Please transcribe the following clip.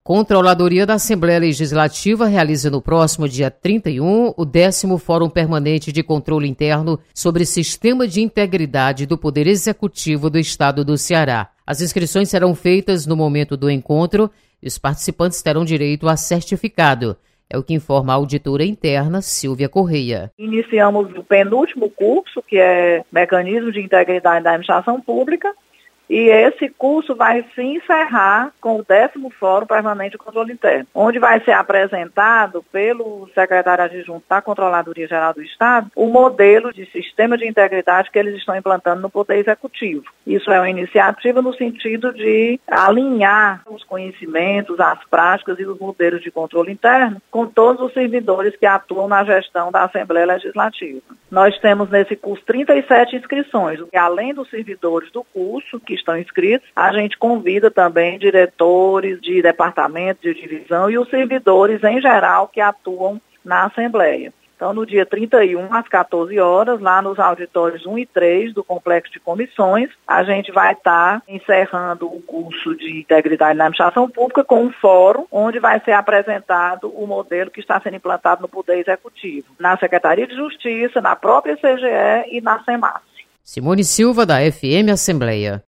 Controladoria da Assembleia Legislativa realiza no próximo dia 31 o 10º Fórum Permanente de Controle Interno sobre Sistema de Integridade do Poder Executivo do Estado do Ceará. As inscrições serão feitas no momento do encontro e os participantes terão direito a certificado. É o que informa a auditora interna, Silvia Correia. Iniciamos o penúltimo curso, que é Mecanismo de Integridade da Administração Pública, e esse curso vai se encerrar com o 10º Fórum Permanente de Controle Interno, onde vai ser apresentado pelo secretário adjunto da Controladoria Geral do Estado o modelo de sistema de integridade que eles estão implantando no Poder Executivo. Isso é uma iniciativa no sentido de alinhar os conhecimentos, as práticas e os modelos de controle interno com todos os servidores que atuam na gestão da Assembleia Legislativa. Nós temos nesse curso 37 inscrições, e além dos servidores do curso que estão inscritos, a gente convida também diretores de departamento, de divisão e os servidores em geral que atuam na Assembleia. Então, no dia 31, às 14 horas, lá nos auditórios 1 e 3 do Complexo de Comissões, a gente vai estar encerrando o curso de Integridade na Administração Pública com um fórum, onde vai ser apresentado o modelo que está sendo implantado no Poder Executivo, na Secretaria de Justiça, na própria CGE e na SEMAS. Simone Silva, da FM Assembleia.